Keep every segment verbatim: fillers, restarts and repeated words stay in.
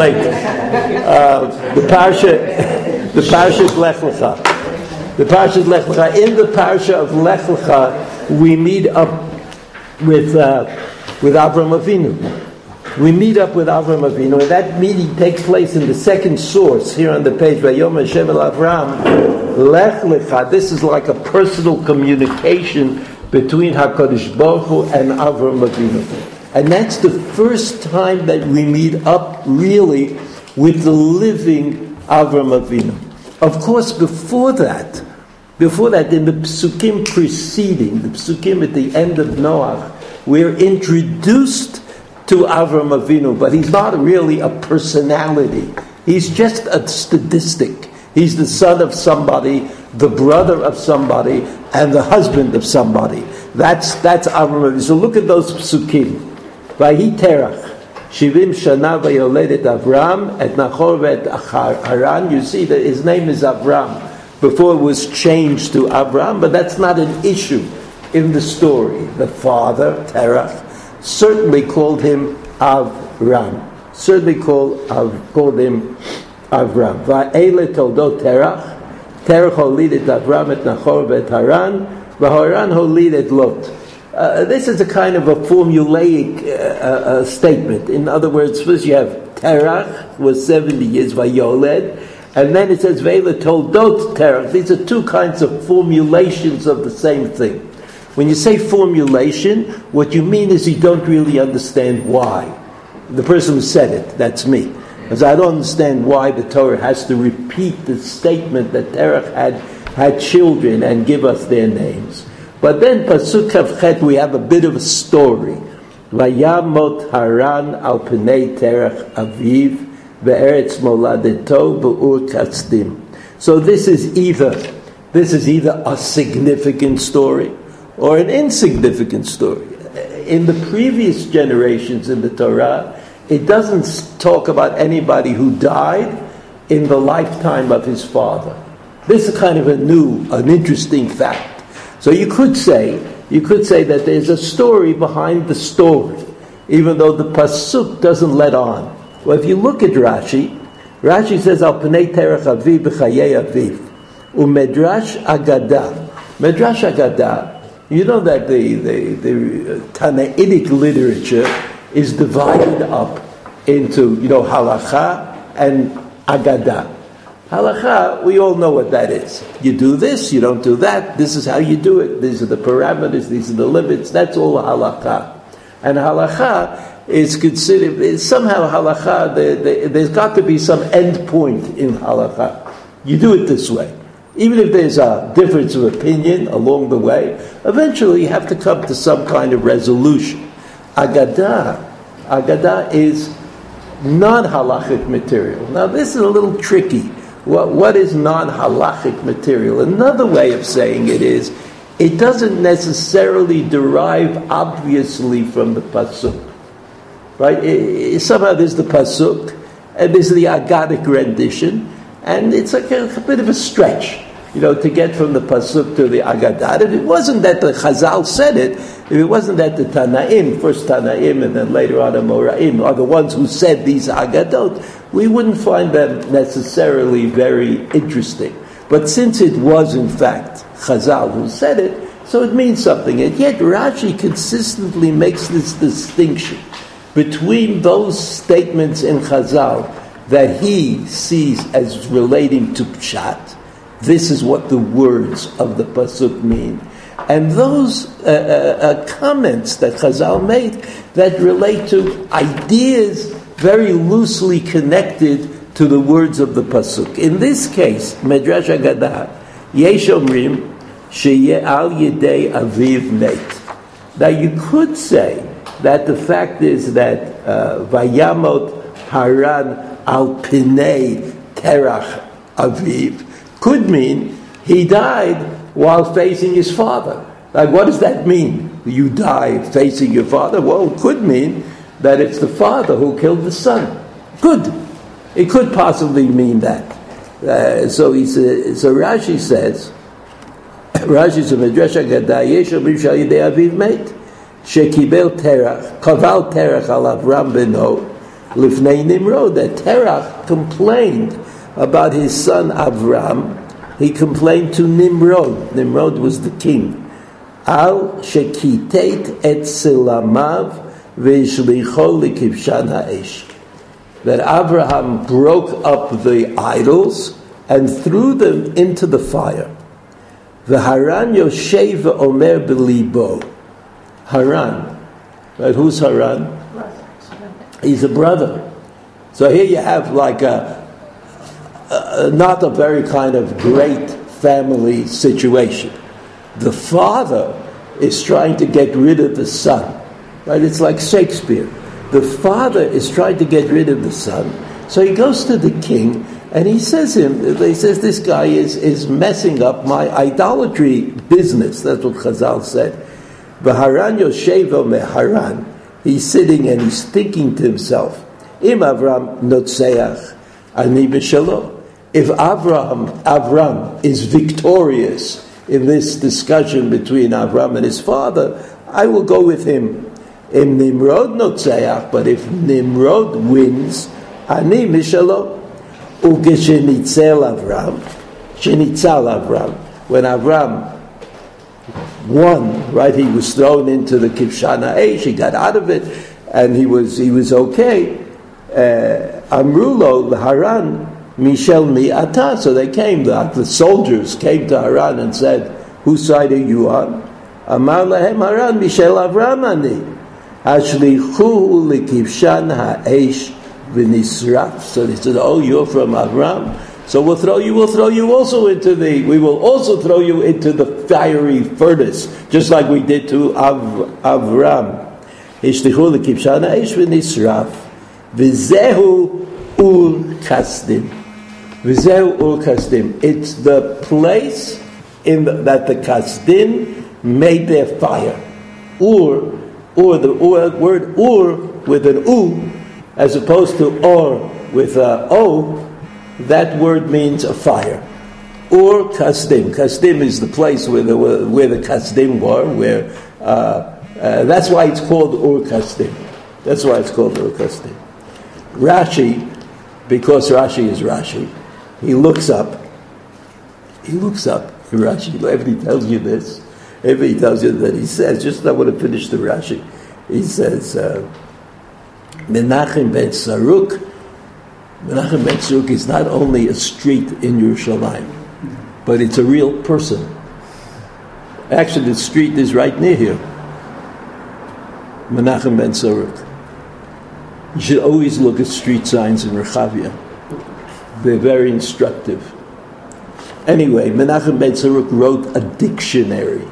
late. Uh, the parsha, the parsha is Lech Lecha. The parsha is Lech Lecha. In the parsha of Lech Lecha, we meet up with uh, with Avram Avinu. We meet up with Avram Avinu, and that meeting takes place in the second source here on the page. Vayom Hashem el Avram Lech Lecha. This is like a personal communication between HaKadosh Baruch Hu and Avram Avinu. And that's the first time that we meet up really with the living Avram Avinu. Of course, before that, before that, in the Psukim preceding, the Psukim at the end of Noach, we're introduced to Avram Avinu, but he's not really a personality. He's just a statistic. He's the son of somebody, the brother of somebody, and the husband of somebody. That's that's Avram Avinu. So look at those Psukim. Vahi Terach, Shivim Shana Vayoledet Avram et Nachor vet Haran. You see that his name is Avram. Before it was changed to Avram, but that's not an issue in the story. The father, Terach, certainly called him Avram. Certainly called uh, called him Avram. Va'ele toldot Terach. Terach holidet Avram et Nachor vet Haran. V'Haran holidet Lot. Uh, this is a kind of a formulaic uh, uh, statement. In other words, first you have Terach was seventy years Vayoled, and then it says Ve'ele toldot Terach. These are two kinds of formulations of the same thing. When you say formulation, what you mean is you don't really understand why. The person who said it, that's me. Because I don't understand why the Torah has to repeat the statement that Terach had had children and give us their names. But then, Pasuk Kavchet, we have a bit of a story. Vayamot Haran al Pnei Terach Aviv ve'eretz moladeto be'ur kasdim. So this is either this is either a significant story or an insignificant story. In the previous generations in the Torah, it doesn't talk about anybody who died in the lifetime of his father. This is kind of a new, an interesting fact. So you could say, you could say that there's a story behind the story, even though the pasuk doesn't let on. Well, if you look at Rashi, Rashi says, "Al pnei terach aviv b'chayei aviv," umedrash agada. Medrash agada. You know that the the, the Tanaitic literature is divided up into, you know, halacha and agada. Halacha, we all know what that is. You do this, you don't do that. This is how you do it. These are the parameters. These are the limits. That's all halacha. And halacha is considered, somehow halacha, there, there, there's got to be some end point in halacha. You do it this way. Even if there's a difference of opinion along the way, eventually you have to come to some kind of resolution. Agadah, Agadah is non-halachic material. Now this is a little tricky. What, what is non-halachic material? Another way of saying it is, it doesn't necessarily derive obviously from the pasuk, right? It, it, somehow there's the pasuk, and there's the Agadic rendition, and it's like a, a bit of a stretch, you know, to get from the pasuk to the Agadah. If it wasn't that the Chazal said it, if it wasn't that the Tanaim, first Tanaim and then later on the Moraim, are the ones who said these Agadot, we wouldn't find them necessarily very interesting. But since it was in fact Chazal who said it, so it means something. And yet Rashi consistently makes this distinction between those statements in Chazal that he sees as relating to Pshat. This is what the words of the pasuk mean. And those uh, uh, uh, comments that Chazal made that relate to ideas very loosely connected to the words of the pasuk. In this case, Medrash Agadah, Yesh Omrim Sheyeh Al Yedei Aviv Meit. Now you could say that the fact is that uh, Vayamot Haran Al Pnei Terach Aviv could mean he died while facing his father. Like, what does that mean? You die facing your father? Well, it could mean that it's the father who killed the son. Good. It could possibly mean that. Uh, so he says, so Rashi says, Rashi says, Medrash Agadah, Yesh Omrim Shal Yedei Aviv Meit, Shekibel Terach, Kaval Terach Al Avram Beno, Lifnei Nimrod, that Terach complained about his son Avram. He complained to Nimrod. Nimrod was the king. Al shekitet et silamav ve'ishlicho likibshan ha'esh. That Abraham broke up the idols and threw them into the fire. V'Haran yoshev omer b'libo. Haran, right? Who's Haran? He's a brother. So here you have like a, a not a very kind of great family situation. The father is trying to get rid of the son, right? It's like Shakespeare. The father is trying to get rid of the son. So he goes to the king and he says him, he says, this guy is, is messing up my idolatry business. That's what Chazal said. V'Haran yoshevo meharan. He's sitting and he's thinking to himself, Im Avram notzeach ani b'shalo. If Avram, Avram is victorious in this discussion between Avram and his father, I will go with him. Im Nimrod notzeach, but if Nimrod wins, ani b'shalo. Ugeshenitzel Avram, shenitzal Avram. When Avram won, right? He was thrown into the Kibshan Ha'esh. He got out of it, and he was he was okay. Amrulo Haran Mishel Mi Ata. So they came. The, the soldiers came to Haran and said, "Whose side are you on?" Amar lahem Haran Mishel Avram ani Hashlichu likibshan ha'esh v'nisraf. So they said, "Oh, you're from Avram. So we'll throw you, we'll throw you also into the, we will also throw you into the fiery furnace, just like we did to Av, Avram. Ishtichu l'kibshan ha'esh v'nisraf. V'zehu ur kasdim. V'zehu ur kasdim. It's the place in the, that the kasdim made their fire. Ur, ur, the ur, word ur with an u, as opposed to or with a o, that word means a fire. Ur Kasdim. Kasdim is the place where the where the Kasdim were. Where uh, uh, that's why it's called Ur Kasdim. That's why it's called Ur Kasdim. Rashi, because Rashi is Rashi, he looks up. He looks up. Rashi, if he tells you this, if he tells you that, he says, just I want to finish the Rashi. He says, uh, Menachem ben Saruk. Menachem ben Saruk is not only a street in Yerushalayim, but it's a real person. Actually, the street is right near here. Menachem ben Saruk. You should always look at street signs in Rechavia. They're very instructive. Anyway, Menachem ben Saruk wrote a dictionary.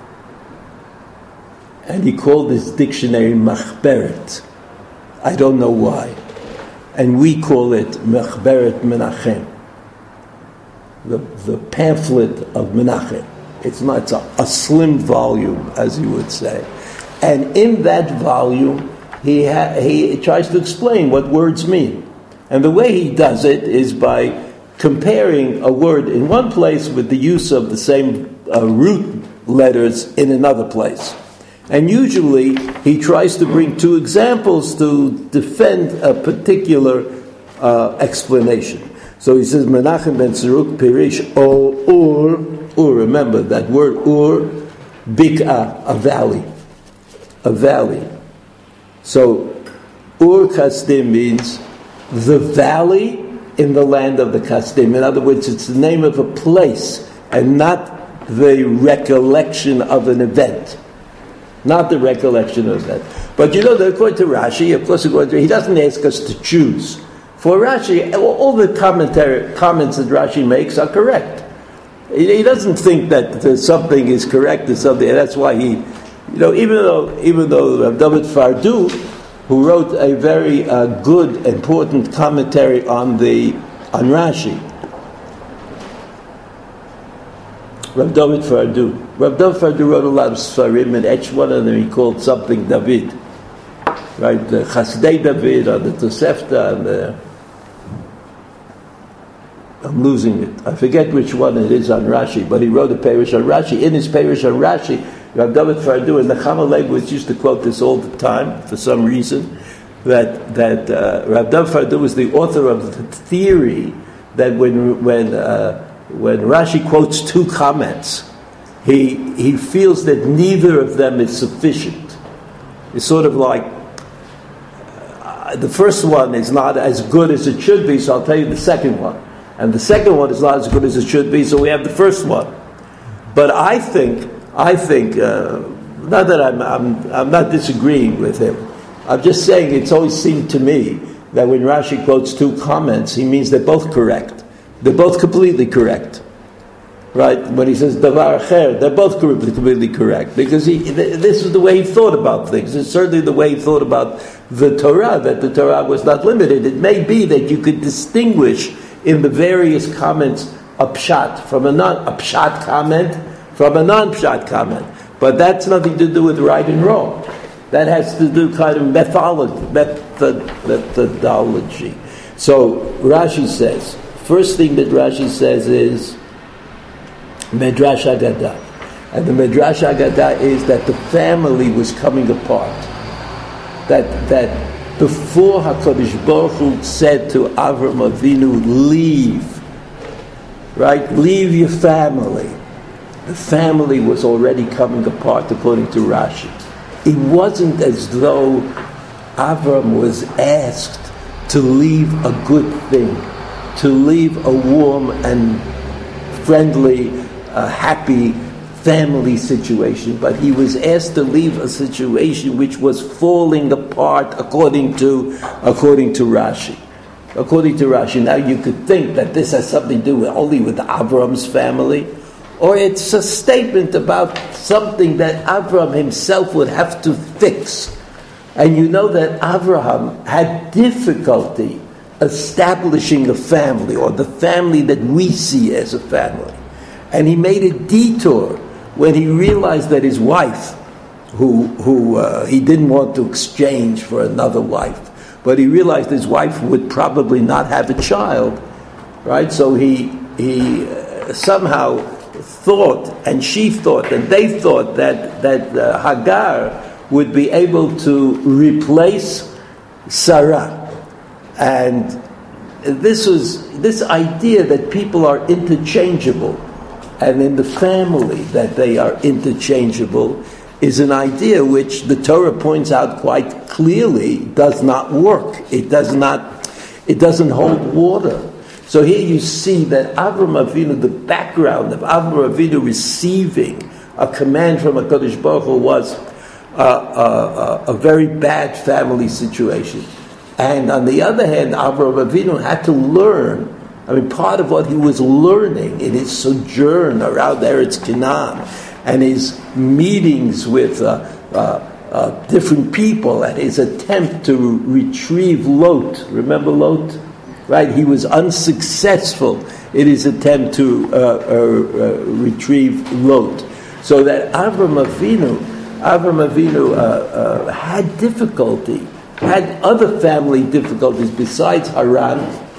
And he called this dictionary Machberet. I don't know why. And we call it Machberet Menachem, the, the pamphlet of Menachem. It's not it's a, a slim volume, as you would say. And in that volume, he ha, he tries to explain what words mean. And the way he does it is by comparing a word in one place with the use of the same uh, root letters in another place. And usually he tries to bring two examples to defend a particular uh, explanation. So he says, Menachem ben Saruk Pirish O Ur, Ur, remember that word Ur, Bik'ah, a valley. A valley. So Ur Kasdim means the valley in the land of the Kasdim. In other words, it's the name of a place and not the recollection of an event. Not the recollection of that. But you know that according to Rashi, of course, according to, he doesn't ask us to choose. For Rashi, all the commentary comments that Rashi makes are correct. He, he doesn't think that something is correct or something. And that's why he, you know, even though even though Rav David Fardu, who wrote a very uh, good, important commentary on the on Rashi, Rav David Fardu. Rav David Fardu wrote a lot of Sfarim, and each one of them he called something David. Right? The Chasdei David, or the Tosefta, and the... I'm losing it. I forget which one it is on Rashi, but he wrote a Parish on Rashi. In his Parish on Rashi, Rav David Fardu and the Chama Leibowitz used to quote this all the time, for some reason. that that uh, Rav Dov Fardu was the author of the theory that when when uh, when Rashi quotes two comments, he he feels that neither of them is sufficient. It's sort of like uh, the first one is not as good as it should be, so I'll tell you the second one, and the second one is not as good as it should be, so we have the first one. But I think I think uh, not that I'm I'm I'm not disagreeing with him. I'm just saying it's always seemed to me that when Rashi quotes two comments, he means they're both correct. They're both completely correct. Right? When he says davar acher, they're both completely correct. Because he, this is the way he thought about things. It's certainly the way he thought about the Torah, that the Torah was not limited. It may be that you could distinguish in the various comments a pshat from a non a pshat comment from a non-pshat comment. But that's nothing to do with right and wrong. That has to do kind of methodology, method, methodology. So Rashi says, first thing that Rashi says is Medrash Haggadah. And the Medrash Haggadah is that the family was coming apart. That that before HaKadosh Baruch Hu said to Avram Avinu, leave, right? Leave your family. The family was already coming apart according to Rashi. It wasn't as though Avram was asked to leave a good thing, to leave a warm and friendly, uh, happy family situation, but he was asked to leave a situation which was falling apart according to according to Rashi. According to Rashi. Now you could think that this has something to do with, only with Avram's family, or it's a statement about something that Avraham himself would have to fix. And you know that Avraham had difficulty establishing a family, or the family that we see as a family. And he made a detour when he realized that his wife, who, who uh, he didn't want to exchange for another wife, but he realized his wife would probably not have a child, right? So he, he uh, somehow thought, and she thought, and they thought that that uh, Hagar would be able to replace Sarah, and this was this idea that people are interchangeable, and in the family that they are interchangeable, is an idea which the Torah points out quite clearly does not work. It does not. It doesn't hold water. So here you see that Avram Avinu, the background of Avram Avinu receiving a command from HaKadosh Baruch Hu was uh, uh, uh, a very bad family situation. And on the other hand, Avram Avinu had to learn, I mean, part of what he was learning in his sojourn around Eretz Canaan and his meetings with uh, uh, uh, different people and his attempt to retrieve Lot. Remember Lot? Right, he was unsuccessful in his attempt to uh, uh, uh, retrieve Lot. So that Avram Avinu, Avram Avinu uh, uh, had difficulty, had other family difficulties besides Haran,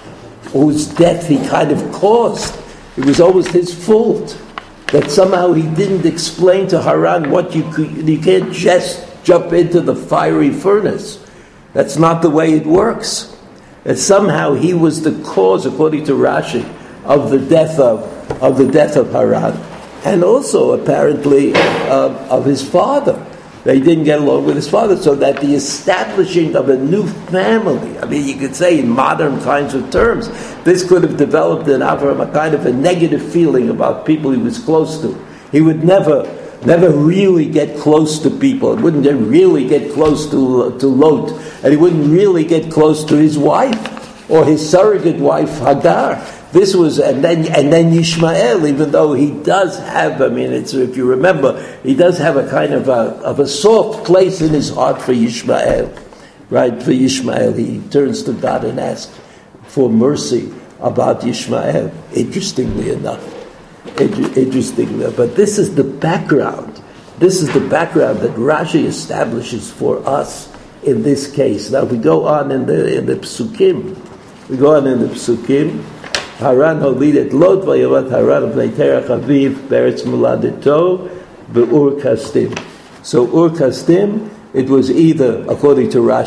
whose death he kind of caused. It was always his fault that somehow he didn't explain to Haran what you could, you can't just jump into the fiery furnace. That's not the way it works. That somehow he was the cause, according to Rashi, of the death of of the death of Haran, and also apparently uh, of his father. They didn't get along with his father, so that the establishing of a new family, I mean, you could say in modern kinds of terms, this could have developed in Avram a kind of a negative feeling about people he was close to. He would never, never really get close to people. He wouldn't really get close to to Lot, and he wouldn't really get close to his wife or his surrogate wife Hagar. This was, and then and then Yishmael, even though he does have, I mean, it's, if you remember, he does have a kind of a of a soft place in his heart for Yishmael, right? For Yishmael, he turns to God and asks for mercy about Yishmael. Interestingly enough, interestingly enough, but this is the background. This is the background that Rashi establishes for us in this case. Now we go on in the in the Psukim. We go on in the Psukim. Haran holid et Lot vayorat Haran bnei Terach aviv beretz moladeto be'ur kasdim. So Ur Kasdim, it was either, according to Rashi,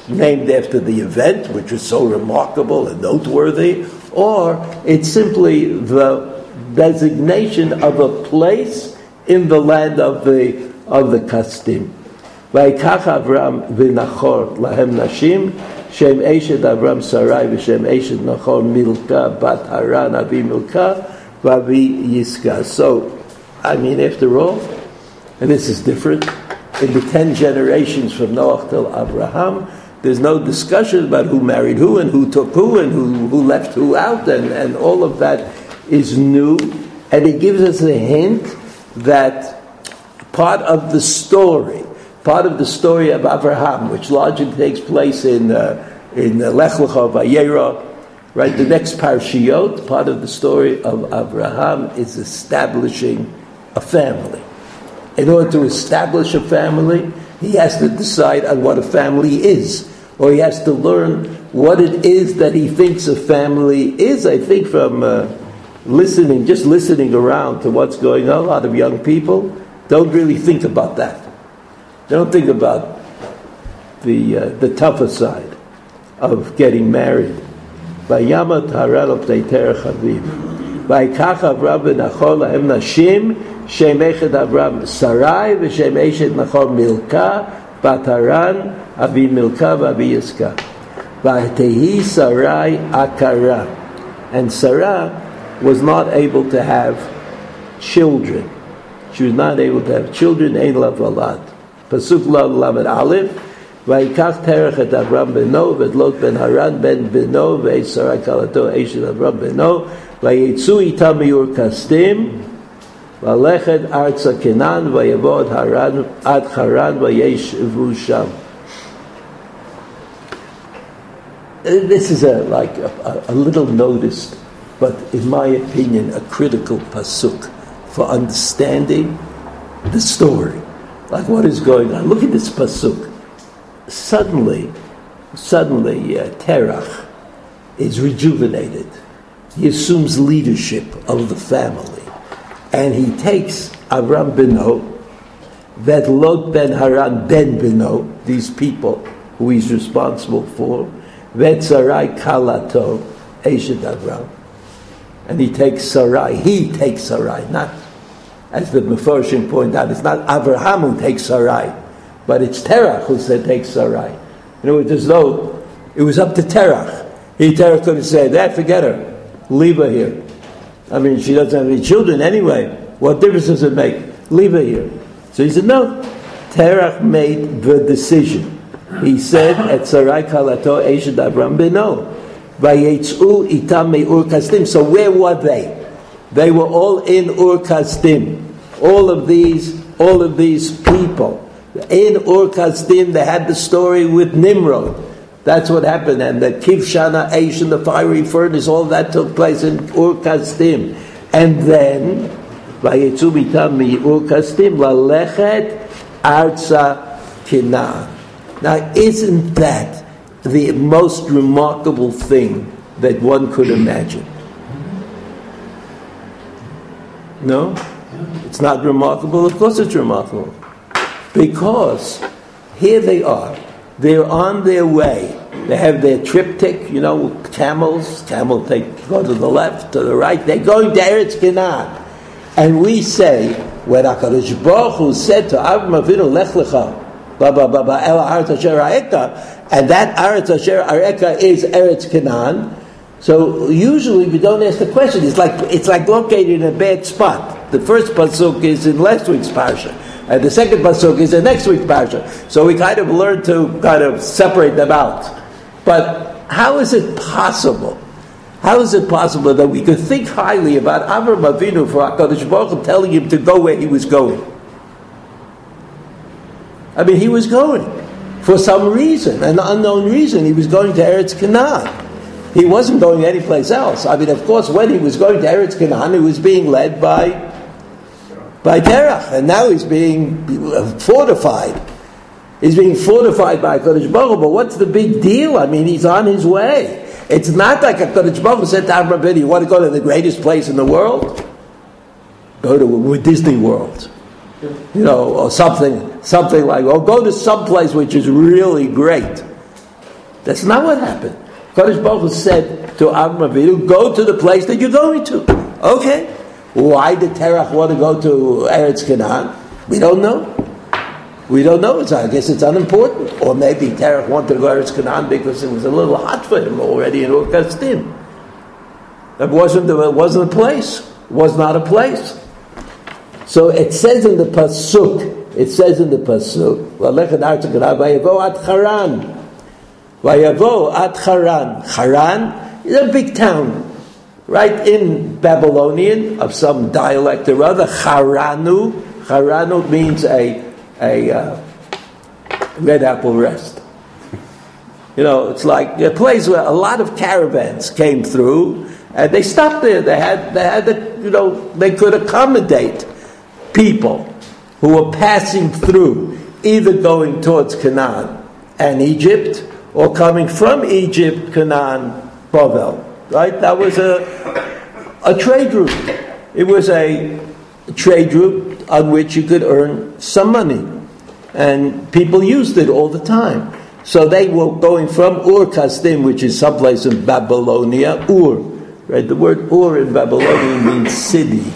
named after the event, which was so remarkable and noteworthy, or it's simply the designation of a place in the land of the of the Kasdim. Vayikach Avram v'Nachor lahem nashim shem eshet Avram Sarai v'shem eshet Nachor Milka bat Haran Avi Milka v'Avi Yiska. So, I mean, after all, and this is different, in the ten generations from Noach till Abraham, there's no discussion about who married who and who took who and who, who left who out, and, and all of that is new, and it gives us a hint that part of the story, part of the story of Abraham, which largely takes place in uh, in uh, Lech Lecha Vayera, right? The next parashiyot, part of the story of Abraham is establishing a family. In order to establish a family, he has to decide on what a family is, or he has to learn what it is that he thinks a family is. I think from uh, listening, just listening around to what's going on, a lot of young people don't really think about that. They don't think about the uh, the tougher side of getting married. Vayama Tarel of Teiter Chaviv. Vayikach Avram v'Nachor lahem nashim shem echet Avram Sarai v'shem eshet Nachor Milka bat Haran Avi Milka v'Avi Yiska. Vaytehi Sarai akara, and Sarah was not able to have children. She was not able to have children. Ein la valad. Pasuk la lamed aleph. Vayikach terech et Avram beno v'Lot ben Haran ben beno ve'et Sarai kalato eshet Avram beno vayetzu itam miur kasdim v'alechet arza Kenan vayavod Haran ad Haran vayeshevu sham. This is a like a, a little noticed, but in my opinion, a critical pasuk for understanding the story. Like what is going on? Look at this pasuk. Suddenly, suddenly, uh, Terach is rejuvenated. He assumes leadership of the family, and he takes Avram Beno, that Lot ben Haran ben Beno, these people who he's responsible for, Vet Sarai Kalato Eshet Avram, and he takes Sarai. He takes Sarai, not as the Mefarshim point out. It's not Avraham who takes Sarai, but it's Terach who said takes Sarai. You know, it's as though it was up to Terach. He Terach could have said, "That forget her, leave her here. I mean, she doesn't have any children anyway. What difference does it make? Leave her here." So he said, "No." Terach made the decision. He said, "Et Sarai Kalato Eshet Avram Beno, Vayetzu itam me'ur kasdim." So where were they? They were all in Ur Kasdim. All of these, all of these people in Ur Kasdim. They had the story with Nimrod. That's what happened, and the Kivshana Eish and the fiery furnace. All that took place in Ur Kasdim, and then Vayetzu itam me'ur kasdim lalechet arza Kenan. Now, isn't that the most remarkable thing that one could imagine? No? It's not remarkable? Of course it's remarkable. Because here they are. They're on their way. They have their triptych, you know, camels. Camel take go to the left, to the right. They're going to Eretz Canaan. And we say, when HaKadosh Baruch Hu said to Avram Avinu, Lech Lecha, and that Aretz Asher Areka is Eretz Canaan. So usually we don't ask the question. It's like it's like located in a bad spot. The first pasuk is in last week's parsha, and the second pasuk is in next week's parsha. So we kind of learn to kind of separate them out. But how is it possible? How is it possible that we could think highly about Avram Avinu for HaKadosh Baruch Hu telling him to go where he was going? I mean, he was going for some reason, an unknown reason. He was going to Eretz Canaan. He wasn't going anyplace else. I mean, of course, when he was going to Eretz Canaan, he was being led by by Terach, and now he's being fortified. He's being fortified by HaKadosh Baruch Hu. But what's the big deal? I mean, he's on his way. It's not like HaKadosh Baruch Hu said to Avram Avinu, "You want to go to the greatest place in the world? Go to Disney World." You know, or something, something like, or go to some place which is really great. That's not what happened. Kadosh Baruch Hu said to Avram Avinu, go to the place that you're going to. Okay. Why did Terach want to go to Eretz Canaan? We don't know. We don't know. So I guess it's unimportant. Or maybe Terach wanted to go to Eretz Canaan because it was a little hot for him already in Ur Kasdim. It wasn't, it wasn't a place. It was not a place. So it says in the Pasuk, it says in the Pasuk, Vayavo at Haran. Vayavo at Haran. Haran is a big town. Right in Babylonian, of some dialect or other, Haranu. Haranu means a, a uh, red apple rest. You know, it's like a place where a lot of caravans came through, and they stopped there. They had, they had, the, you know, they could accommodate people who were passing through, either going towards Canaan and Egypt, or coming from Egypt, Canaan, Bavel. Right? That was a a trade route. It was a trade route on which you could earn some money. And people used it all the time. So they were going from Ur Kasdim, which is someplace in Babylonia, Ur. Right? The word Ur in Babylonian means city.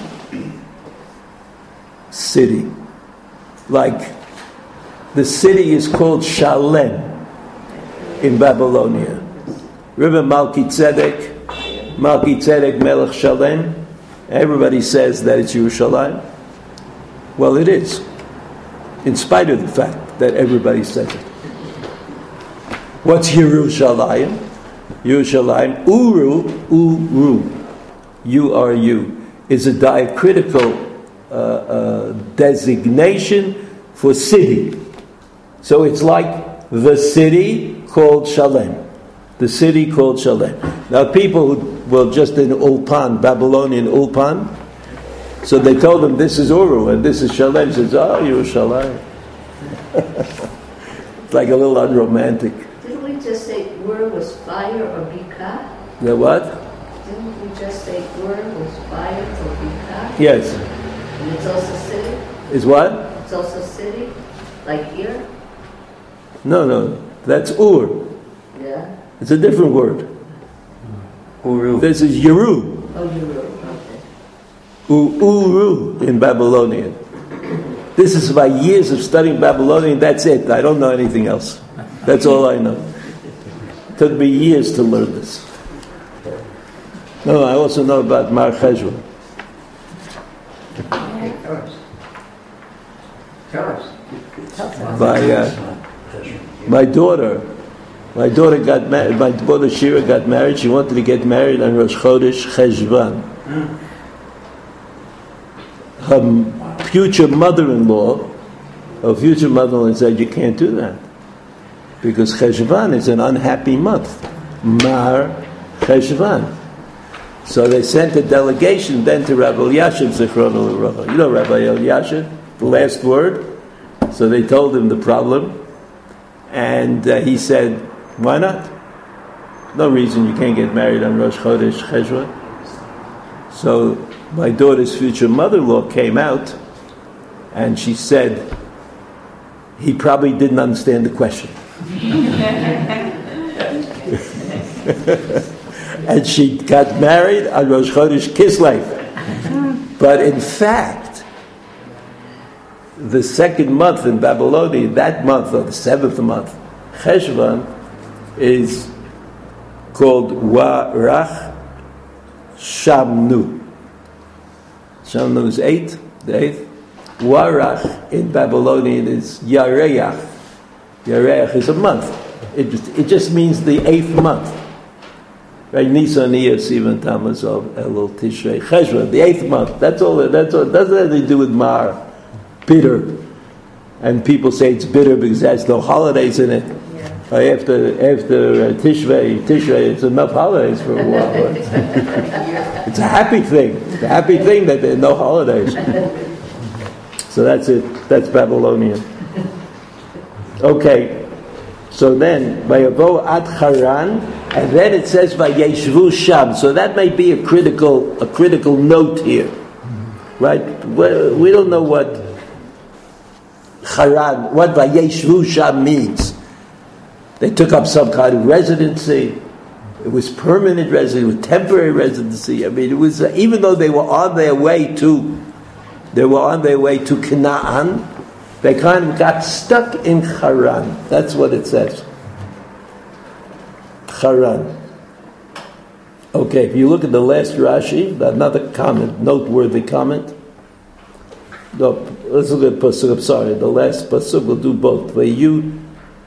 City. Like the city is called Shalem in Babylonia. Rebbe Malki Tzedek, Malki Tzedek Melech Shalem. Everybody says that it's Yerushalayim. Well, it is, in spite of the fact that everybody says it. What's Yerushalayim? Yerushalayim, Uru, Uru, U R U, is a diacritical uh, uh, designation for city. So it's like the city called Shalem. The city called Shalem. Now people who were just in Ulpan, Babylonian Ulpan, so they told them this is Uru and this is Shalem. Says, oh, Yerushalayim. It's like a little unromantic. Didn't we just say Ur was fire or Bika? The what? Didn't we just say Ur was fire or Bika? Yes. And it's also city? Is what? It's also city? Like here? No, no. That's Ur. Yeah. It's a different word. Uru. This is Yeru. Oh, Uru. Okay. U- Uru in Babylonian. This is by years of studying Babylonian. That's it. I don't know anything else. That's all I know. It took me years to learn this. No, I also know about Mar Cheshvan. Tell us. Tell us. By uh, my daughter. My daughter got married. My daughter Shira got married. She wanted to get married on Rosh Chodesh Cheshvan. Her future mother-in-law, her future mother-in-law said, "You can't do that because Cheshvan is an unhappy month, Mar Cheshvan." So they sent a delegation then to Rabbi Elyashiv Zichrono Livracha. You know Rabbi Elyashiv, the last word. So they told him the problem, and uh, he said, "Why not? No reason you can't get married on Rosh Chodesh Cheshvan." So my daughter's future mother-in-law came out, and she said, "He probably didn't understand the question." And she got married on Rosh Chodesh Kislev. But in fact, the second month in Babylonia, that month, or the seventh month, Cheshvan, is called Warach Shamnu. Shamnu is eight, the eighth. Warach in Babylonian is Yareach. Yareach is a month. It just, it just means the eighth month. Right? Nisan, Iyar, Sivan, Tammuz, Elul, Tishrei, Cheshvan, the eighth month. That's all. That's all. It doesn't have to do with Mar, bitter. And people say it's bitter because there's no holidays in it. Yeah. Uh, after after uh, Tishrei, Tishrei, it's enough holidays for a while. It's a happy thing. It's a happy thing that there are no holidays. So that's it. That's Babylonian. Okay. So then, Vayavo ad Haran, and then it says Vayeshvu Sham. So that may be a critical a critical note here, right? We don't know what Haran, what Vayeshvu Sham means. They took up some kind of residency. It was permanent residency, it was temporary residency. I mean, it was, uh, even though they were on their way to, they were on their way to Canaan, they kind of got stuck in Haran. That's what it says. Haran. Okay, if you look at the last Rashi, another comment, noteworthy comment. No, let's look at Pasuk, I'm sorry, the last Pasuk, we'll do both. Vayu,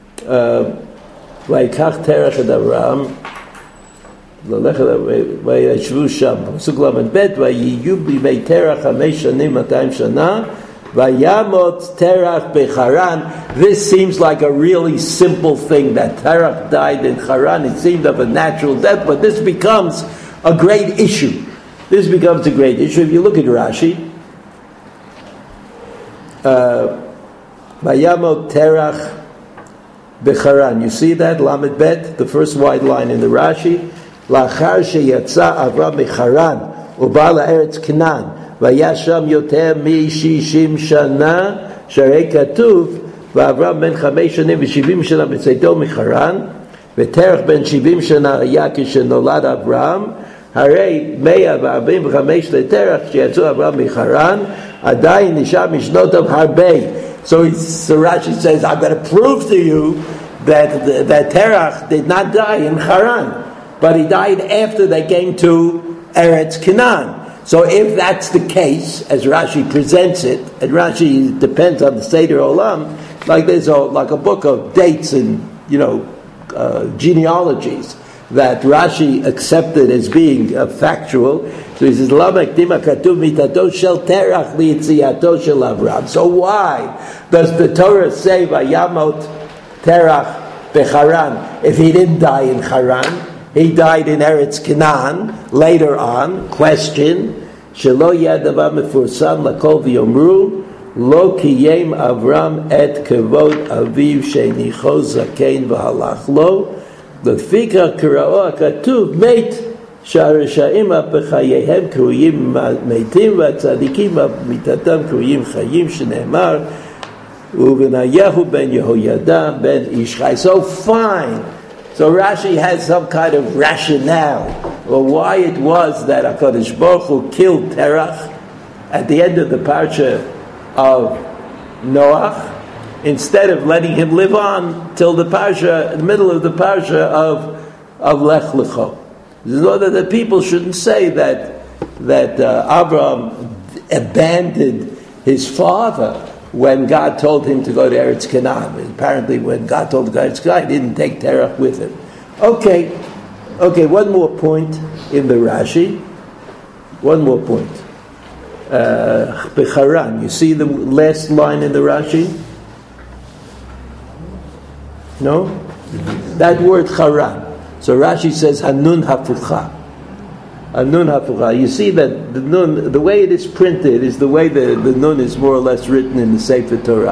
Vaikach Terach et Avraham, Vayashvu Sham, Pasuk Lamed Bet, Vayiyu b'mei Terach Hamesh Shanim Matayim Shana, Vayamot Terach beCharan. This seems like a really simple thing, that Terach died in Haran. It seemed of a natural death, but this becomes a great issue. This becomes a great issue. If you look at Rashi, Vayamot Terach beCharan. You see that? Lamed Bet, the first wide line in the Rashi. Lachar sheyatza Avram beCharan, uba la'eretz Canaan. Vayasham yoter mi-shishim shana, sharei katuv, v'Avram ben chamesh shanim v'shivim shana b'tzeido micharan, v'terach ben shivim shana haya kishenolad Avram, harei meya v'arbim v'chamesh leterach sheyatzu Avram micharan, adayin nishar mishnotav harbei. So, so Rashi says, I'm going to prove to you that, that Terach did not die in Haran, but he died after they came to Eretz Canaan. So if that's the case, as Rashi presents it, and Rashi depends on the Seder Olam, like there's a, like a book of dates and, you know, uh, genealogies that Rashi accepted as being uh, factual. So he says, Lama ktima katuv mitato shel terach li'yitziato shel Avram. So why does the Torah say Vayamot Terach beCharan if he didn't die in Haran? He died in Eretz Canaan later on. Question: Shelo yadavar mefursam lakol v'yomru lo kiyem Avram et kavod aviv sheinicho zakein v'halach lo lefika kirao katuv meit שהרשעים בחייהם קרויים מתים והצדיקים במיתתם קרויים חיים שנאמר ובניהו בן יהוידע בן איש חי. So fine. So Rashi has some kind of rationale for why it was that HaKadosh Baruch Hu killed Terach at the end of the parsha of Noach, instead of letting him live on till the parsha, the middle of the parsha of, of Lech Lecho. In order that people shouldn't say that that uh, Abraham abandoned his father when God told him to go to Eretz Canaan. Apparently, when God told him to go to Eretz Canaan, he didn't take Terach with him. Okay, okay. One more point in the Rashi. One more point. Uh, Becharan. You see the last line in the Rashi? No? That word Charan. So Rashi says Hanun Hafucha. Hanun Hafucha. You see that the Nun, the way it is printed is the way the, the Nun is more or less written in the Sefer Torah.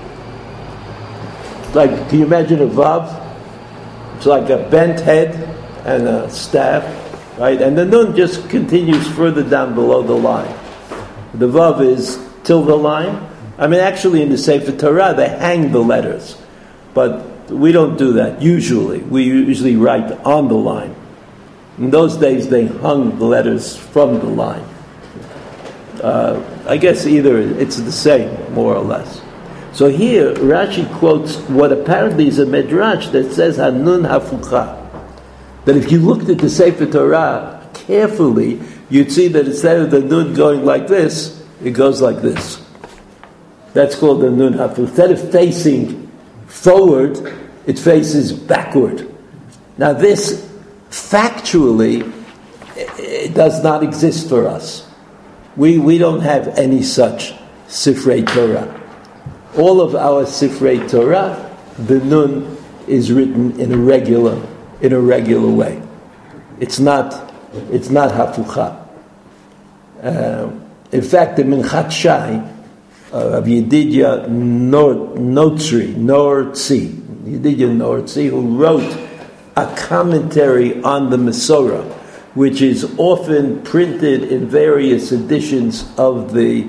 Like, can you imagine a Vav? It's like a bent head and a staff, right? And the Nun just continues further down below the line. The Vav is till the line. I mean, actually in the Sefer Torah they hang the letters, but we don't do that usually. We usually write on the line. In those days, they hung the letters from the line. Uh, I guess either it's the same, more or less. So here, Rashi quotes what apparently is a medrash that says Hanun Hafucha. That if you looked at the Sefer Torah carefully, you'd see that instead of the Nun going like this, it goes like this. That's called the Nun Hafucha. Instead of facing forward, it faces backward. Now this, factually, it does not exist for us. We we don't have any such Sifrei Torah. All of our Sifrei Torah, the Nun is written in a regular in a regular way. It's not it's not Hafucha. Uh, in fact, the Minchat Shai uh, of Yedidya Notzri, Nortzi, Yedidya Nortzi, who wrote a commentary on the Mesorah, which is often printed in various editions of the,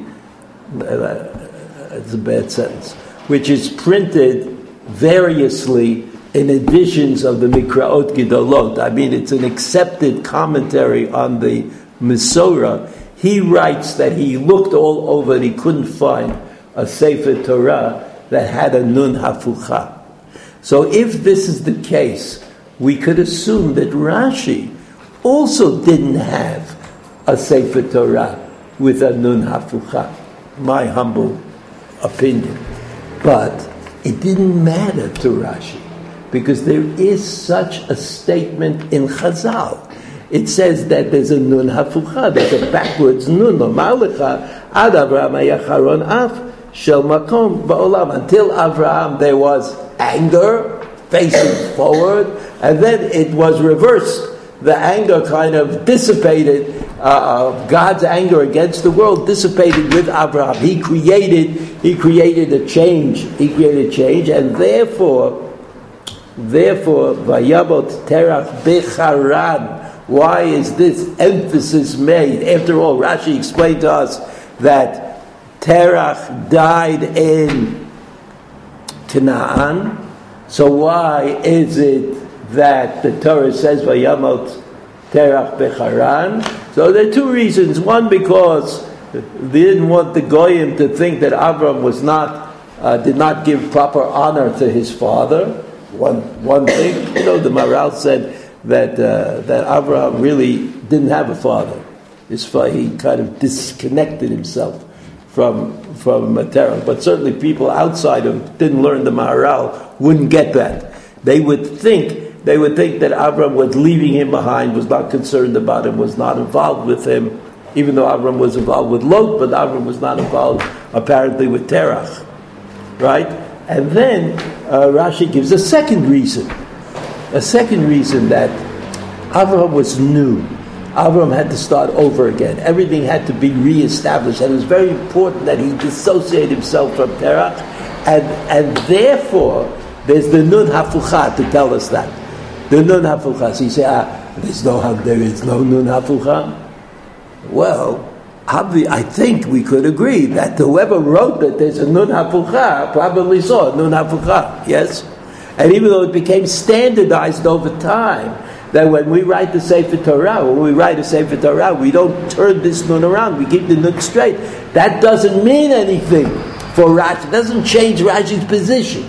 uh, it's a bad sentence, which is printed variously in editions of the Mikraot Gedolot, I mean, it's an accepted commentary on the Mesorah, he writes that he looked all over and he couldn't find a Sefer Torah that had a Nun Hafucha. So if this is the case, we could assume that Rashi also didn't have a Sefer Torah with a Nun Hafucha, my humble opinion. But it didn't matter to Rashi, because there is such a statement in Chazal. It says that there's a Nun Hafucha, there's a backwards Nun, Lomar lecha, Ad Avraham hayacharon af shel makom ba'olam. Until Avraham there was anger facing forward, and then it was reversed. The anger kind of dissipated, uh, God's anger against the world dissipated with Abraham. He created, he created a change. He created change, and therefore, therefore, Vayabot Terach Becharan. Why is this emphasis made? After all, Rashi explained to us that Terach died in Canaan. So why is it that the Torah says Vayamot Terach Becharan? So there are two reasons. One, because they didn't want the Goyim to think that Avram was not, uh, did not give proper honor to his father. One, one thing, you know, the Maral said that uh, that Avraham really didn't have a father. His father, he kind of disconnected himself from from Terah. But certainly people outside of didn't learn the Maharal wouldn't get that. They would think they would think that Avram was leaving him behind, was not concerned about him, was not involved with him, even though Avram was involved with Lot, but Avram was not involved apparently with Terach, right? And then uh, Rashi gives a second reason. A second reason that Avraham was new. Avraham had to start over again. Everything had to be reestablished. And it was very important that he dissociate himself from Terach. And, and therefore, there's the Nun Hafucha to tell us that. The Nun Hafucha. So you say, ah, there's no, there is no Nun Hafucha? Well, I think we could agree that whoever wrote that there's a Nun Hafucha probably saw a Nun Hafucha. Yes? And even though it became standardized over time, that when we write the Sefer Torah, when we write a Sefer Torah, we don't turn this nun around, we keep the nun straight. That doesn't mean anything for Rashi. It doesn't change Rashi's position.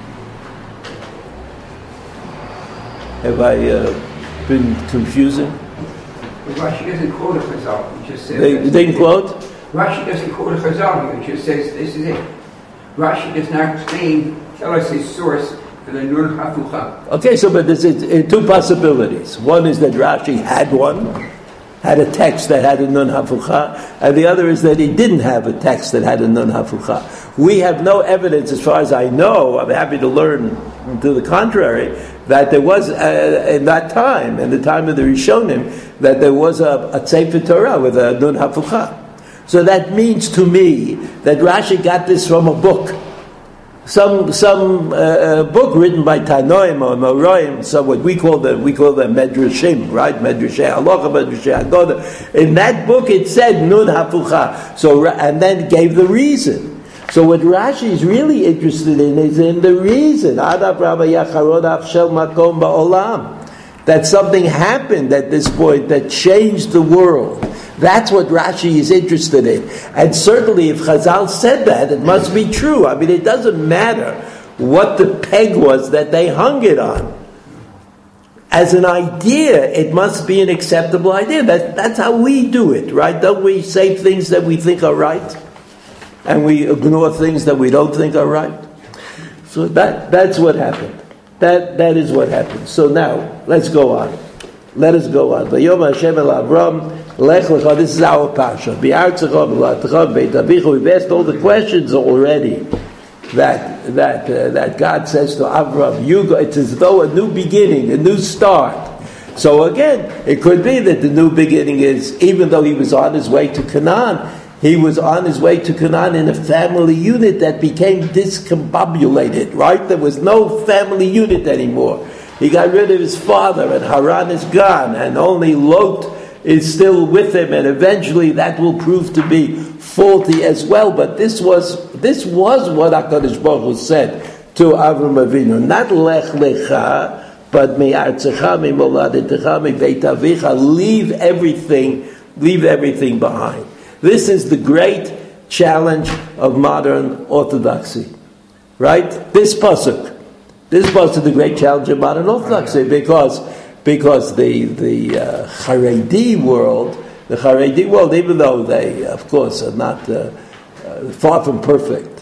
Have I uh, been confusing? But Rashi doesn't quote a Chazal, he just says... They, they didn't quote? Rashi doesn't quote a Chazal, he just says, this is it. Rashi does not explain, tell us his source, the Nun Hafucha. Okay, so but there's uh, two possibilities. One is that Rashi had one, had a text that had a Nun Hafucha, and the other is that he didn't have a text that had a Nun Hafucha. We have no evidence, as far as I know, I'm happy to learn to the contrary, that there was, uh, in that time, in the time of the Rishonim, that there was a, a Sefer Torah with a Nun Hafucha. So that means to me that Rashi got this from a book. Some some uh, book written by Tanoim or Moroim, some what we call the we call them Medrashim, right? Medrashei Halacha, Medrashei Haggadah. In that book, it said Nun Hafucha. So and then gave the reason. So what Rashi is really interested in is in the reason. Ad Avraham hayacharon af shel makom ba'olam. That something happened at this point that changed the world. That's what Rashi is interested in. And certainly if Chazal said that, it must be true. I mean, it doesn't matter what the peg was that they hung it on. As an idea, it must be an acceptable idea. That, that's how we do it, right? Don't we say things that we think are right? And we ignore things that we don't think are right? So that that's what happened. That That is what happened. So now, let's go on. Let us go on. Vayom Hashem el Avram, Lech lecha, this is our parsha. We've asked all the questions already that that uh, that God says to Avram, you go, it's as though a new beginning, a new start. So again, it could be that the new beginning is, even though he was on his way to Canaan, he was on his way to Canaan in a family unit that became discombobulated, right? There was no family unit anymore. He got rid of his father, and Haran is gone, and only Lot is still with him, and eventually that will prove to be faulty as well. But this was this was what HaKadosh Baruch Hu said to Avram Avinu. Not lech lecha, but me'artzecha, me'moladetecha, me'beit avicha. Leave everything, leave everything behind. This is the great challenge of modern orthodoxy, right? This pasuk, this pasuk is the great challenge of modern orthodoxy because because the the uh, Haredi world, the Haredi world, even though they, of course, are not uh, uh, far from perfect,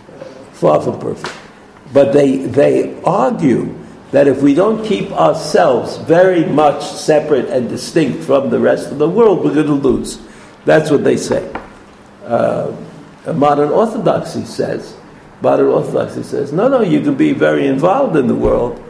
far from perfect, but they they argue that if we don't keep ourselves very much separate and distinct from the rest of the world, we're going to lose. That's what they say. Uh, modern orthodoxy says, modern orthodoxy says, no, no, you can be very involved in the world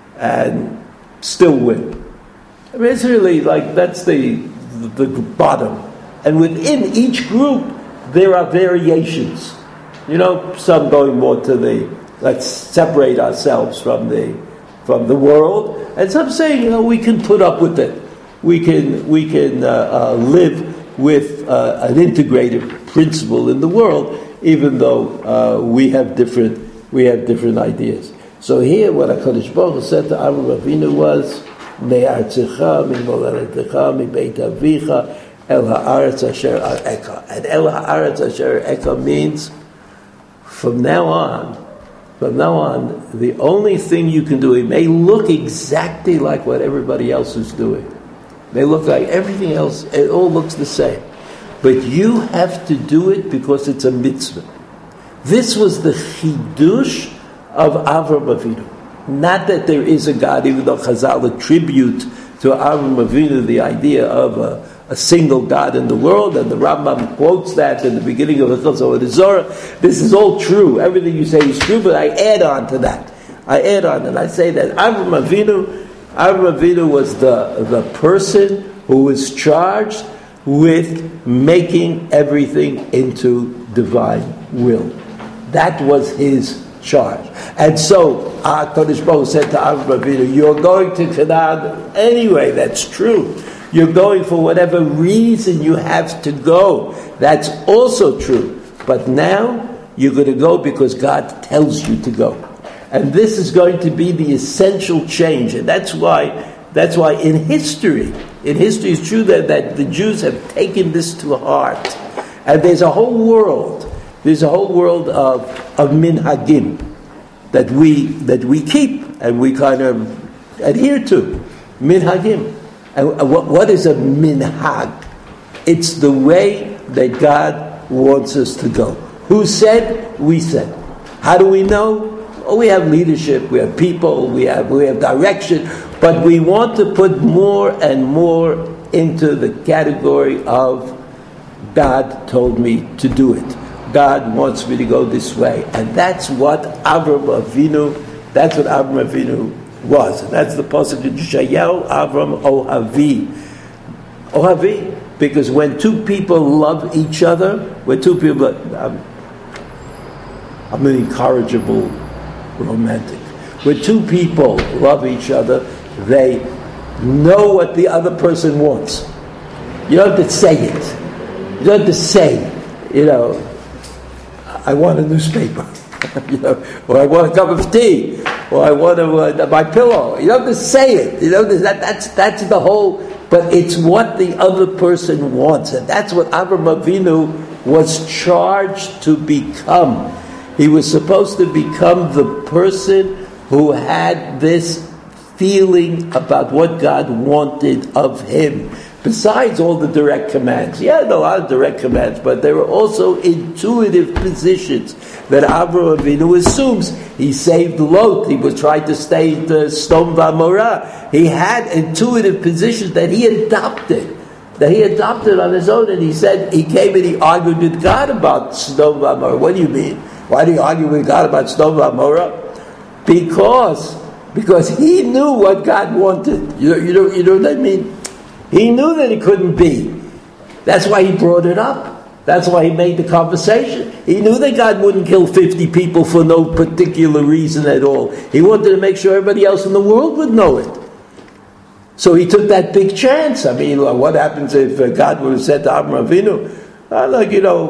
and still win. I mean, it's really like, that's the, the, the bottom. And within each group, there are variations. You know, some going more to the, let's separate ourselves from the, from the world, and some saying, you know, we can put up with it. We can, we can uh, uh, live with uh, an integrated principle in the world, even though uh, we have different we have different ideas. So here, what HaKadosh Baruch Hu said to Avraham Avinu was, "Me'artzecha, mi'moladetecha, mi'beit avicha, el ha'aretz asher ar'eka." And el ha'aretz asher ar'eka means, from now on, from now on, the only thing you can do, it may look exactly like what everybody else is doing. They look like everything else, it all looks the same. But you have to do it because it's a mitzvah. This was the chidush of Avram Avinu. Not that there is a God, even though Chazal attribute to Avram Avinu the idea of a, a single God in the world, and the Rambam quotes that in the beginning of the Chazal Zohar. This is all true. Everything you say is true, but I add on to that. I add on and I say that Avram Avinu Avram Avinu was the, the person who was charged with making everything into divine will. That was his charge. And so, HaKadosh Baruch Hu said to Avram Avinu, you're going to Canaan anyway, that's true. You're going for whatever reason you have to go. That's also true. But now, you're going to go because God tells you to go. And this is going to be the essential change. And that's why that's why in history, in history it's true that, that the Jews have taken this to heart. And there's a whole world, there's a whole world of, of minhagim that we that we keep and we kind of adhere to. Minhagim. And what, what is a minhag? It's the way that God wants us to go. Who said? We said. How do we know? Oh, we have leadership, we have people, we have we have direction, but we want to put more and more into the category of God told me to do it. God wants me to go this way. And that's what Avram Avinu, that's what Avram Avinu was. And that's the pasuk in Yeshayahu, Avram Ohavi. Ohavi, because when two people love each other, when two people, I'm, I'm an incorrigible romantic. When two people love each other, they know what the other person wants. You don't have to say it. You don't have to say, you know, I want a newspaper, you know, or I want a cup of tea, or I want a, uh, my pillow. You don't have to say it. You know, that, that's that's the whole. But it's what the other person wants, and that's what Avram Avinu was charged to become. He was supposed to become the person who had this feeling about what God wanted of him. Besides all the direct commands. He had a lot of direct commands, but there were also intuitive positions that Avraham Avinu assumes. He saved Lot. He was trying to stay the Sodom V'Amorah. He had intuitive positions that he adopted. That he adopted on his own, and he said, he came and he argued with God about Sodom V'Amorah. What do you mean? Why do you argue with God about Sodom V'Amorah? Because, because he knew what God wanted. You know, you know, you know what I mean? He knew that it couldn't be. That's why he brought it up. That's why he made the conversation. He knew that God wouldn't kill fifty people for no particular reason at all. He wanted to make sure everybody else in the world would know it. So he took that big chance. I mean, what happens if God would have said to Avraham Avinu, oh, look, you know,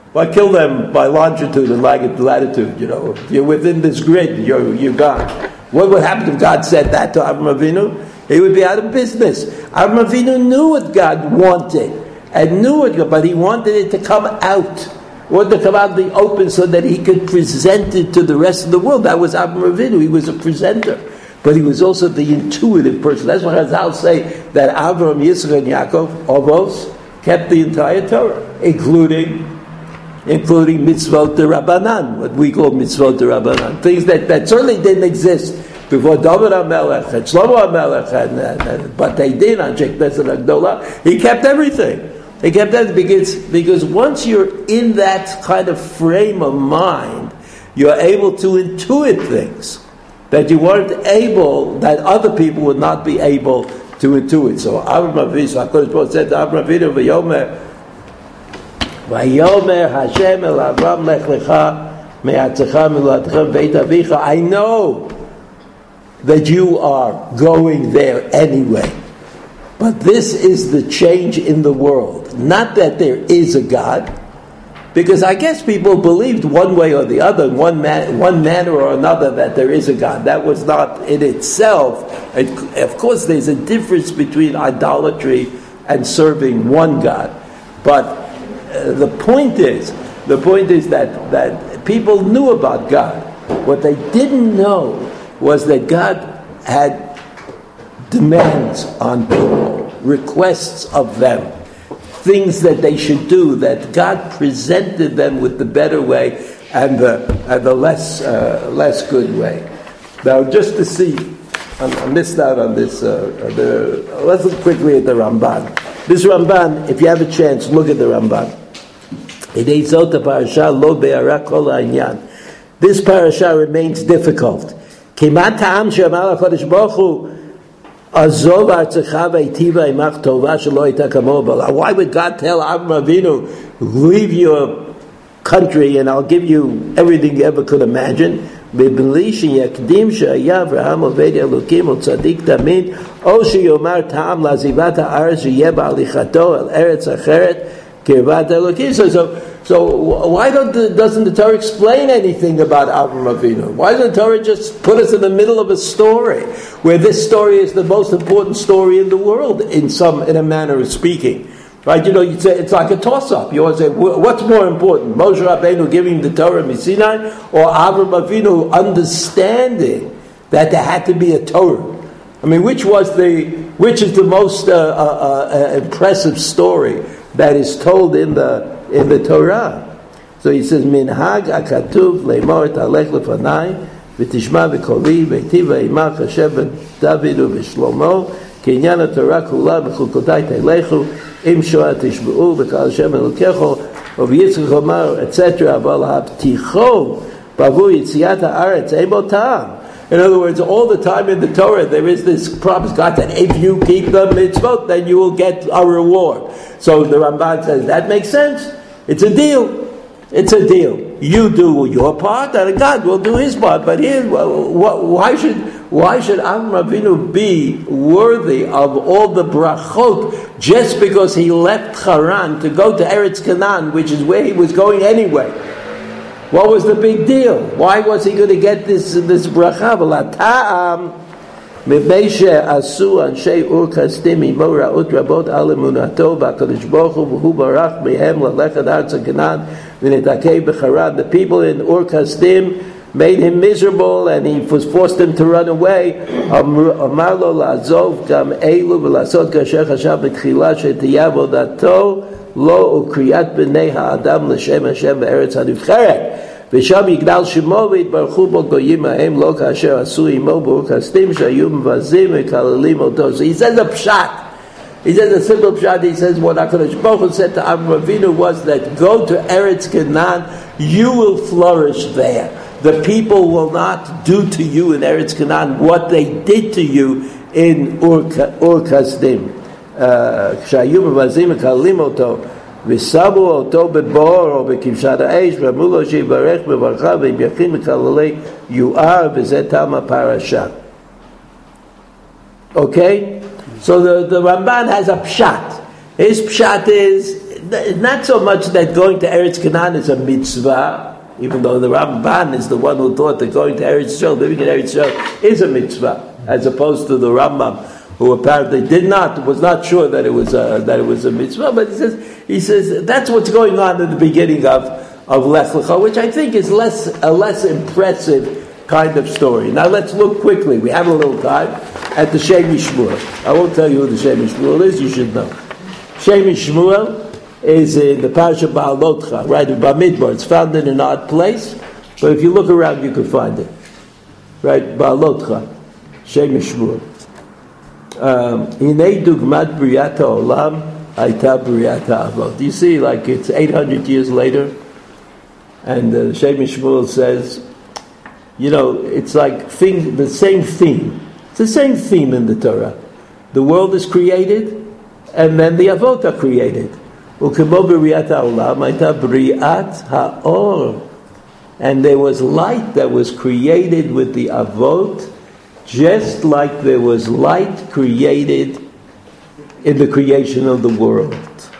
Why kill them by longitude and latitude? You know, if you're within this grid, you're you're gone. What would happen if God said that to Avram Avinu? He would be out of business. Avram Avinu knew what God wanted and knew it, but he wanted it to come out. He wanted to come out in the open so that he could present it to the rest of the world. That was Avram Avinu. He was a presenter. But he was also the intuitive person. That's why Chazal say that Avram, Yitzchak, and Yaakov, all those, kept the entire Torah, including including mitzvot d'Rabbanan, what we call mitzvot d'Rabbanan, things that, that certainly didn't exist before David HaMelech and Shlomo HaMelech, and, and, and, but they did on Sheikh Knesset HaGdolah. He kept everything. He kept that because, because once you're in that kind of frame of mind, you're able to intuit things that you weren't able, that other people would not be able to intuit. So Avram Avinu, HaKadosh Baruch Hu said to Avram Avinu, V'yomer, V'yomer Hashem el Avram lech lecha me'atzecha miluatecha v'eit avicha. I know that you are going there anyway. But this is the change in the world. Not that there is a God, because I guess people believed one way or the other, one man, one manner or another, that there is a God. That was not in itself. And of course, there's a difference between idolatry and serving one God. But uh, the point is, the point is that that people knew about God. What they didn't know was that God had demands on people, requests of them, things that they should do, that God presented them with the better way and the, and the less uh, less good way. Now, just to see, I missed out on this. Uh, the, let's look quickly at the Ramban. This Ramban, if you have a chance, look at the Ramban. This parasha remains difficult. Why would God tell Avram Avinu, leave your country and I'll give you everything you ever could imagine? So, so, so why don't the, doesn't the Torah explain anything about Avram Avinu? Why doesn't the Torah just put us in the middle of a story where this story is the most important story in the world, in some in a manner of speaking? Right? You know, you say it's like a toss-up. You always say, what's more important, Moshe Rabbeinu giving the Torah Sinai, or Avram Avinu understanding that there had to be a Torah? I mean, which was the which is the most uh, uh, uh, impressive story that is told in the in the Torah? So he says, Minhag akatuv leimor talech lefanai v'tishma v'koli v'tiva imach Hashem v'Davidu v'Shlomo kinyan haTorah kula v'chukotai teilechu im shoah tishba'u v'kal Hashem elokecho v'yitzchak omar et cetera aval ha'pticho bavu yitziat ha'aretz ebo ta'am. In other words, all the time in the Torah there is this promise, God, that if you keep the mitzvot, then you will get a reward. So the Ramban says, that makes sense. It's a deal. It's a deal. You do your part, and God will do His part. But here, why should why should Avram Avinu be worthy of all the brachot just because he left Haran to go to Eretz Canaan, which is where he was going anyway? What was the big deal? Why was he going to get this this bracha? V'lata'am mebeshe asu anshei ur kasdim imo ra'ut rabot al emunato b'akadosh baruch hu v'hu barach mehem lalechad aretz Canaan v'nitakei b'charan. The people in Ur Kasdim made him miserable, and he was forced him to run away. Amar lo la'azov gam elu v'lasot kasher chashav b'tchila she'tiyav odato lo ukriyat b'nei ha'adam l'shem Hashem b'eretz ha'nivcheret v'sham yigdal shemo v'yitbaruchu bo goyim ha'em lo kasher asu imo b'Ur Kasdim shayu mvazim v'kalalim oto. So he says a pshat. He says a simple pshat. He says what HaKadosh Baruch Hu said to Avram Avinu was that go to Eretz Canaan, you will flourish there. The people will not do to you in Eretz Canaan what they did to you in Ur Kasdim. Shayu mvazim v'kalalim oto v'sabu oto b'bor o b'kivshat ha'esh v'amu lo sheyivarech b'varcha v'yimyachim v'kalalei yu'ar v'zeh tam ha'parasha. Okay? So the, the Ramban has a pshat. His pshat is not so much that going to Eretz Canaan is a mitzvah, even though the Ramban is the one who thought that going to Eretz Yisrael, living in Eretz Yisrael, is a mitzvah, as opposed to the Rambam, who apparently did not, was not sure that it was a, that it was a mitzvah. But he says, he says that's what's going on in the beginning of of Lech Lecha, which I think is less a less impressive kind of story. Now let's look quickly. We have a little time at the Shemi Shmuel. I won't tell you who the Shemi Shmuel is. You should know. Shemi Shmuel is in the Parasha Ba'alotcha, right in Bamidbar. It's found in an odd place, but if you look around, you can find it. Right, Ba'alotcha, Shemi Shmuel. Hinei dugmat briyat ha'olam hayta briyat ha'avot. You see, like it's eight hundred years later, and uh, Shemi Shmuel says, you know, it's like thing, the same theme. It's the same theme in the Torah. The world is created, and then the Avot are created. And there was light that was created with the Avot, just like there was light created in the creation of the world.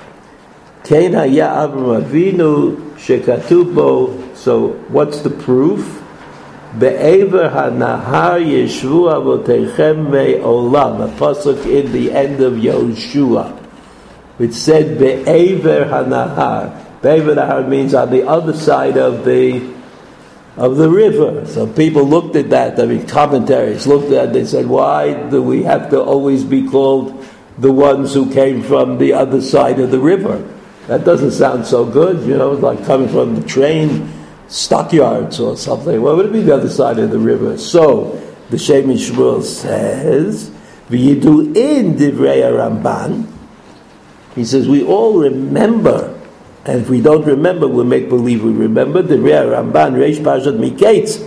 So what's the proof? Be'ever hanahar yeshvu avoteichem me'olam, a pasuk in the end of Yoshua, which said be'ever hanahar. Be'ever hanahar means on the other side of the of the river. So people looked at that. I mean, commentaries looked at it. They said, why do we have to always be called the ones who came from the other side of the river? That doesn't sound so good, you know, like coming from the train stockyards or something. What would it be the other side of the river? So the Shemi Shmuel says, "V'yidu in divrei Ramban." He says we all remember, and if we don't remember, we'll make believe we remember. Divrei Ramban Reish Parashat Miketz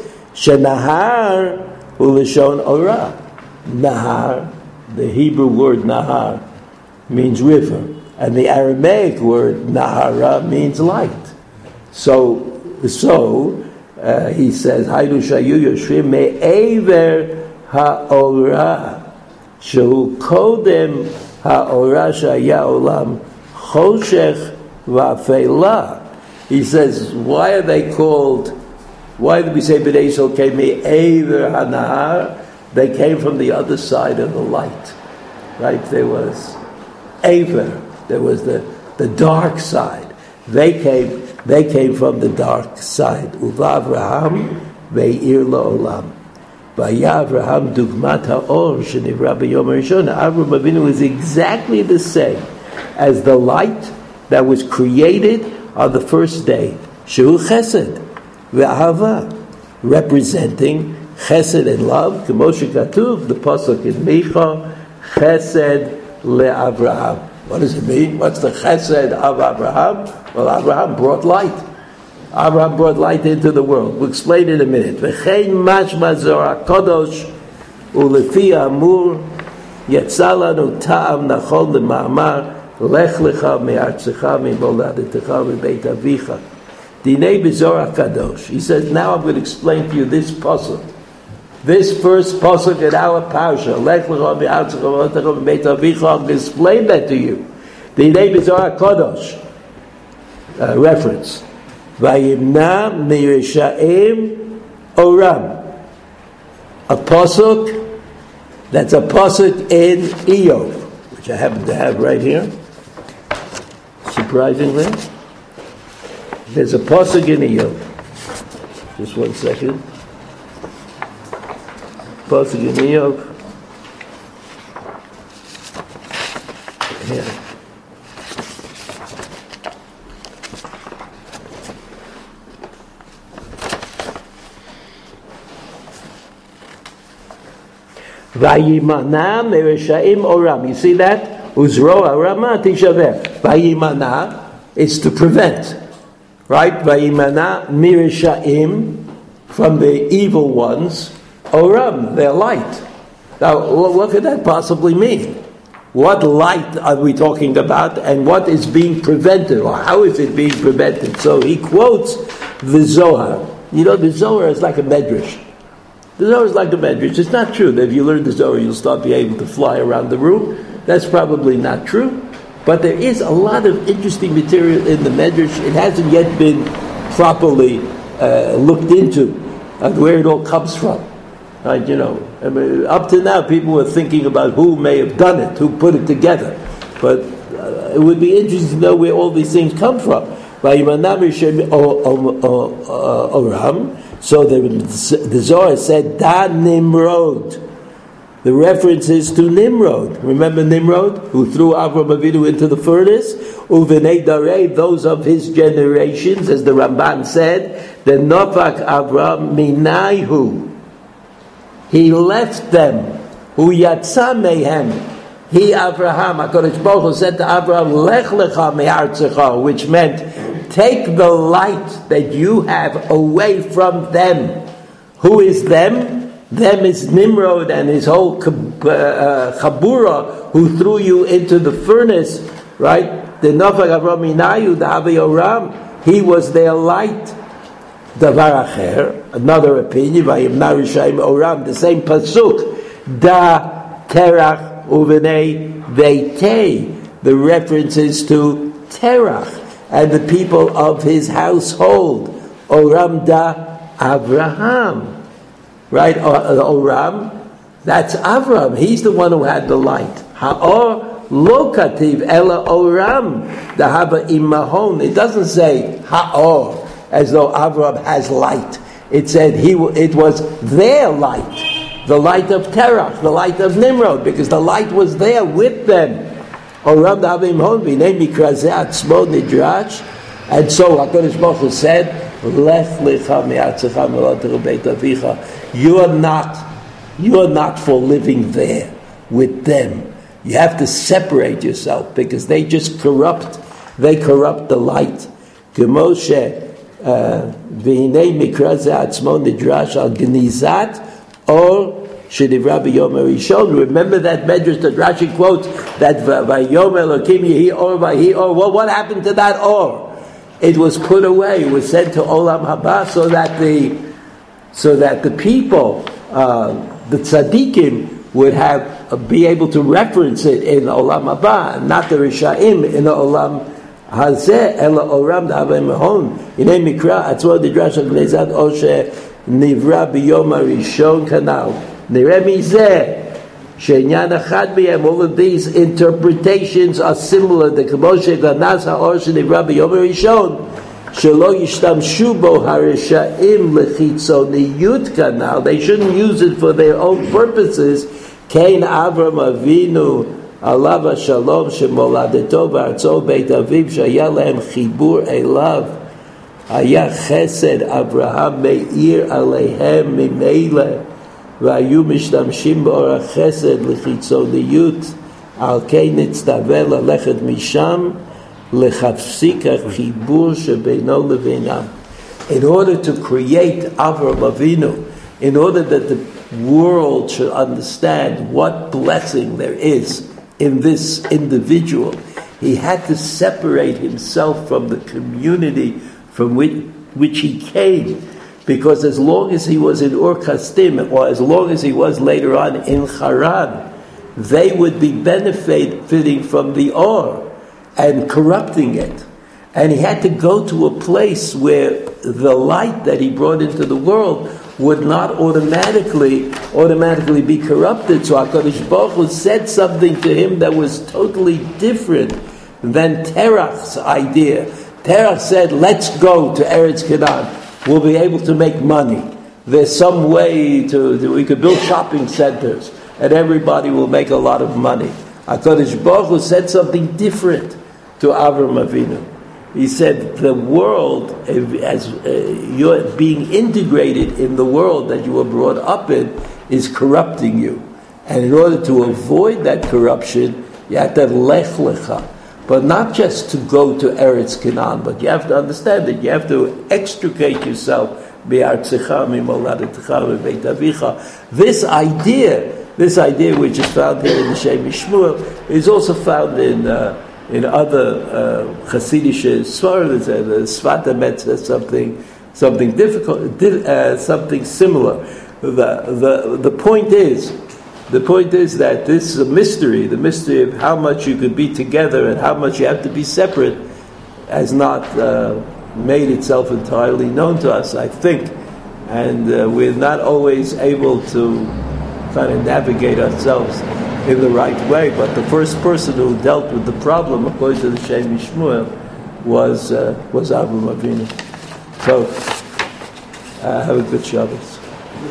Shenahar Ulishon Ora. Nahar, the Hebrew word Nahar, means river, and the Aramaic word Nahara means light. So. So uh, he says, "Haydu shayu yoshvim me'ever ha'ora, shehu kodem ha'ora shaya olam choshech va'afela." He says, why are they called? Why do we say Bnei Yisrael came me'ever hanahar? They came from the other side of the light, right? There was Aver, there was the the dark side. They came. They came from the dark side. Uva Avraham ve'ir la'olam. Vaya Avraham dugmat ha'or shenivra b'yom harishon. Avraham Avinu is exactly the same as the light that was created on the first day. Shehu chesed ve'ahava, representing chesed and love. K'moshe katuv, the pasuk in Micha, chesed le'Avraham. What does it mean? What's the chesed of Abraham? Well, Abraham brought light. Abraham brought light into the world. We'll explain in a minute. V'chein mashma Zohar HaKadosh ulefi amur yetza lanu ta'am nachol lema'amar lech lecha me'artzecha me'moladetecha me'beit avicha dinei b'Zohar HaKadosh. He says, now I'm going to explain to you this pasuk. This first pasuk in our parsha, lech lecha me'artzecha me'moladetecha me'beit avicha, I'm going to explain that to you. Dinei b'Zohar HaKadosh. Uh, reference. Vayimna mirishaim oram. A pasuk, that's a pasuk in Iyov, which I happen to have right here. Surprisingly. There's a pasuk in Iyov. Just one second. Pasuk in Iyov. Here. Vayimana mereshaim oram. You see that? Uzroa rama tishaver. Vayimana is to prevent, right? Vayimana mireshaim, from the evil ones. Oram, their light. Now, what could that possibly mean? What light are we talking about, and what is being prevented, or how is it being prevented? So he quotes the Zohar. You know, the Zohar is like a medrash. The Zohar is like a medrash. It's not true that if you learn the Zohar, you'll start being able to fly around the room. That's probably not true. But there is a lot of interesting material in the Medrash. It hasn't yet been properly uh, looked into, uh, where it all comes from. Right, you know, I mean, up to now, people were thinking about who may have done it, who put it together. But uh, it would be interesting to know where all these things come from. So the, the Zohar said, Da Nimrod. The reference is to Nimrod. Remember Nimrod, who threw Avram Avinu into the furnace? Uvenei Darei, those of his generations, as the Ramban said, the Novak Avram Minaihu. He left them. Hu yatsa mehem. He, Abraham, HaKadosh Baruch Hu said to Abraham, Lech lecha me'artzecha, which meant, take the light that you have away from them. Who is them? Them is Nimrod and his whole uh, Chabura, who threw you into the furnace, right? The Nafak Avram Minayu, the Avi Oram, he was their light. Davar Acher, another opinion, Vayimna Rishayim Oram, the same pasuk, Da Terach Uvenei Veitei, the references to Terach and the people of his household. Oram Da Abraham, right? Oram, that's Avram. He's the one who had the light. Ha'or lo kativ ela Oram, the Haba Imahon. It doesn't say Ha'or, as though Avraham has light. It said he, it was their light, the light of Terach, the light of Nimrod, because the light was there with them. And so HaKadosh Baruch Hu said, Lech lecha me'artzecha me'lo beit avicha. You are not, you are not for living there with them. You have to separate yourself, because they just corrupt, they corrupt the light. Gemoshe, והנה מקרא זה עצמו נדרש על גניזת אור שנברא ביום הראשון. Remember that Medrash that Rashi quotes, that Vayom Elokim Yehi Or Vahi Or. Well, what happened to that Or? It was put away. It was sent to Olam Haba, so that the so that the people, uh, the tzaddikim, would have uh, be able to reference it in Olam Haba, not the Rishaim in the Olam Hazeh ela oram da'avei mahon. Inei mikra atzmo didrash al gnezat or shenivra biyom harishon kanal. Nireh mizeh she'inyan achad b'yem. All of these interpretations are similar. The k'moshe glanaz ha'or shenivra biyom harishon shelo yishtamshu bo harisha'im lechitzoniyut kanal. They shouldn't use it for their own purposes. Kain Avram Avinu Alav Shalom Shemoladeto V'Artzo Beit Aviv Shaya Lehem Chibur Elav Haya Chesed Abraham Meir Aleihem Mimeile V'Ayu Mishtamshim B'Orach Chesed L'Chitzoniyut Al Kei Nitztavel Alechet Misham L'Chafsika Chibur Shebeino Levinam. In order to create Avram Avinu, in order that the world should understand what blessing there is in this individual, he had to separate himself from the community from which, which he came, because as long as he was in Ur Kasdim, or as long as he was later on in Haran, they would be benefiting from the Or and corrupting it. And he had to go to a place where the light that he brought into the world would not automatically automatically be corrupted. So HaKadosh Baruch Hu said something to him that was totally different than Terach's idea. Terach said, let's go to Eretz Canaan. We'll be able to make money. There's some way to, to we could build shopping centers and everybody will make a lot of money. HaKadosh Baruch Hu said something different to Avram Avinu. He said, the world, as uh, you're being integrated in the world that you were brought up in, is corrupting you. And in order to avoid that corruption, you have to have lech lecha. But not just to go to Eretz Canaan, but you have to understand that you have to extricate yourself. This idea, this idea which is found here in the Shem Mishmuel, is also found in... Uh, In other uh, Hasidic Svarim, the Sfat Emet says something, something difficult, uh, something similar. The, the the point is the point is that this is a mystery. The mystery of how much you could be together and how much you have to be separate has not uh, made itself entirely known to us, I think. And uh, we're not always able to kind of navigate ourselves in the right way. But the first person who dealt with the problem, according to the Shem Shmuel, was uh, was Avraham Avinu. So, uh, have a good Shabbos.